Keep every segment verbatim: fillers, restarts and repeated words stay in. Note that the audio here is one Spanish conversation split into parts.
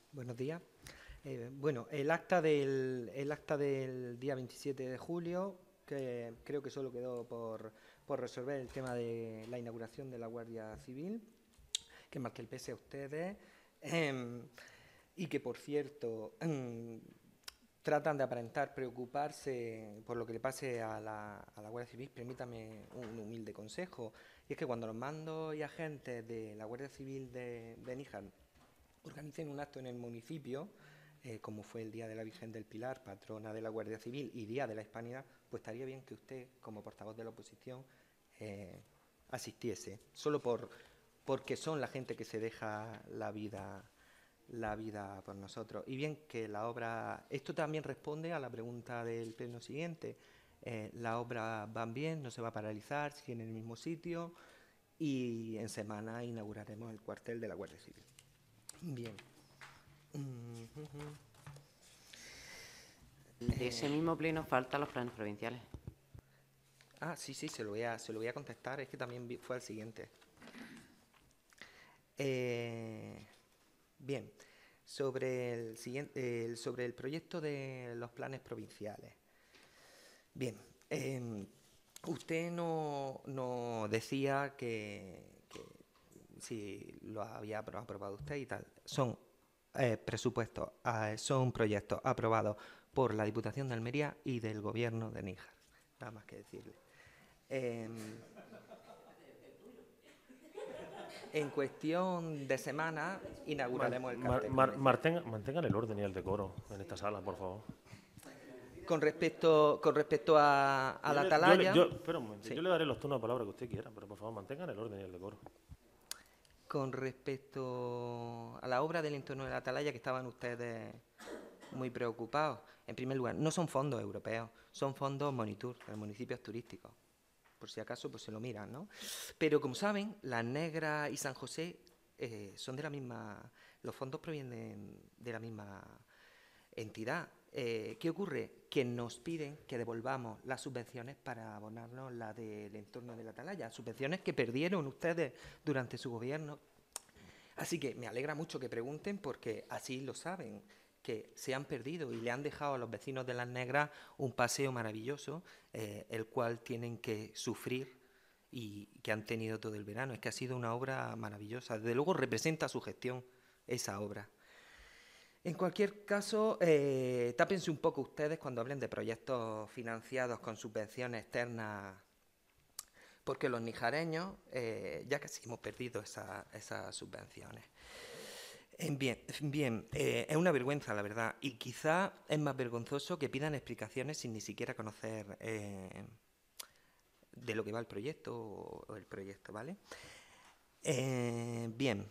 Buenos días. Eh, bueno, el acta del, el acta del día veintisiete de julio, que creo que solo quedó por, por resolver el tema de la inauguración de la Guardia Civil, que más que el pese a ustedes, eh, y que, por cierto, eh, tratan de aparentar preocuparse por lo que le pase a la, a la Guardia Civil. Permítame un humilde consejo, y es que cuando los mandos y agentes de la Guardia Civil de, de Níjar organicen un acto en el municipio, eh, como fue el Día de la Virgen del Pilar, patrona de la Guardia Civil, y Día de la Hispanidad, pues estaría bien que usted, como portavoz de la oposición, eh, asistiese, solo por porque son la gente que se deja la vida la vida por nosotros. Y bien, que la obra, esto también responde a la pregunta del pleno siguiente. Eh, la obra van bien, no se va a paralizar, sigue en el mismo sitio y en semana inauguraremos el cuartel de la Guardia Civil. Bien. Mm, uh-huh. De ese mismo pleno faltan los planes provinciales. Ah, sí, sí, se lo voy a, se lo voy a contestar, es que también vi, fue el siguiente. Eh, bien, sobre el, siguiente, el, sobre el proyecto de los planes provinciales. Bien, eh, usted no, no decía que, que si lo había aprobado usted y tal. Son eh, presupuestos, eh, son proyectos aprobados por la Diputación de Almería y del Gobierno de Níjar. Nada más que decirle. Eh, en cuestión de semana Man- inauguraremos el mar- cartel, como mar- decía. mantenga- mantengan el orden y el decoro en esta sala, por favor. Con respecto, con respecto a, a Yo la le, yo le- atalaya, yo- espera un momento, sí. yo le daré los turnos de palabra que usted quiera, pero por favor mantengan el orden y el decoro. Con respecto a la obra del entorno de la atalaya, que estaban ustedes muy preocupados. En primer lugar, no son fondos europeos, son fondos Monitur, de municipios turísticos. Por si acaso, pues se lo miran, ¿no? Pero como saben, Las Negras y San José eh, son de la misma. Los fondos provienen de la misma entidad. Eh, ¿Qué ocurre? Que nos piden que devolvamos las subvenciones para abonarnos la del entorno de la atalaya, subvenciones que perdieron ustedes durante su gobierno. Así que me alegra mucho que pregunten porque así lo saben, que se han perdido y le han dejado a los vecinos de Las Negras un paseo maravilloso, eh, el cual tienen que sufrir y que han tenido todo el verano. Es que ha sido una obra maravillosa. Desde luego representa su gestión esa obra. En cualquier caso, eh, tápense un poco ustedes cuando hablen de proyectos financiados con subvenciones externas, porque los nijareños eh, ya casi hemos perdido esa, esas subvenciones. Bien, bien eh, es una vergüenza, la verdad, y quizá es más vergonzoso que pidan explicaciones sin ni siquiera conocer eh, de lo que va el proyecto o, o el proyecto, ¿vale? Eh, bien,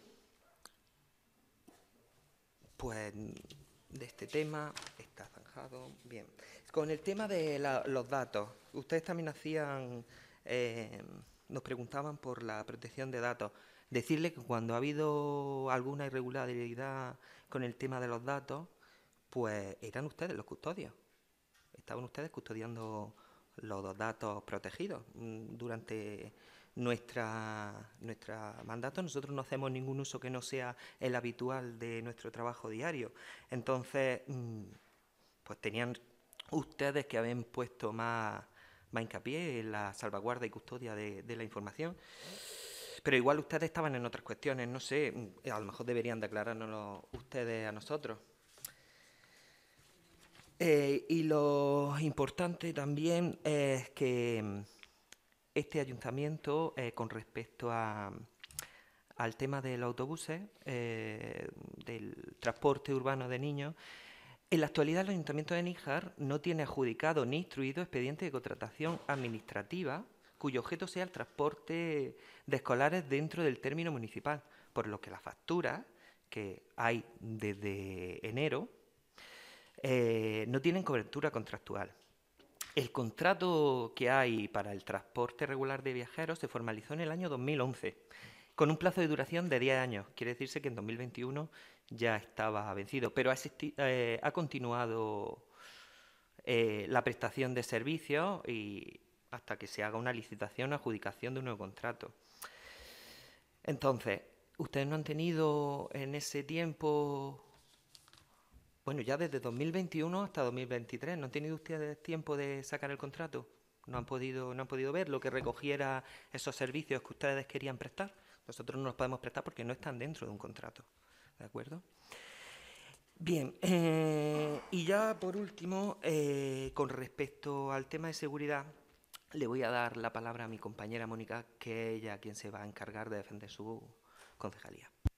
pues de este tema está zanjado. Bien, con el tema de la, los datos, ustedes también hacían, eh, nos preguntaban por la protección de datos. Decirle que cuando ha habido alguna irregularidad con el tema de los datos, pues eran ustedes los custodios. Estaban ustedes custodiando los datos protegidos durante nuestra, nuestra mandato. Nosotros no hacemos ningún uso que no sea el habitual de nuestro trabajo diario. Entonces, pues tenían ustedes que haber puesto más, más hincapié en la salvaguarda y custodia de, de la información. Pero igual ustedes estaban en otras cuestiones, no sé, a lo mejor deberían declarárnoslo ustedes a nosotros. Eh, y lo importante también es que este ayuntamiento, eh, con respecto a, al tema de los autobuses, eh, del transporte urbano de niños, en la actualidad el Ayuntamiento de Níjar no tiene adjudicado ni instruido expediente de contratación administrativa cuyo objeto sea el transporte de escolares dentro del término municipal, por lo que las facturas que hay desde enero eh, no tienen cobertura contractual. El contrato que hay para el transporte regular de viajeros se formalizó en el año dos mil once, con un plazo de duración de diez años. Quiere decirse que en dos mil veintiuno ya estaba vencido, pero ha, existi- eh, ha continuado eh, la prestación de servicios y hasta que se haga una licitación o adjudicación de un nuevo contrato. Entonces, ¿ustedes no han tenido en ese tiempo Bueno, ya desde dos mil veintiuno hasta dos mil veintitrés, ¿no han tenido ustedes tiempo de sacar el contrato? ¿No han podido, no han podido ver lo que recogiera esos servicios que ustedes querían prestar? Nosotros no los podemos prestar porque no están dentro de un contrato, ¿de acuerdo? Bien, eh, y ya por último, eh, con respecto al tema de seguridad, le voy a dar la palabra a mi compañera Mónica, que es ella quien se va a encargar de defender su concejalía.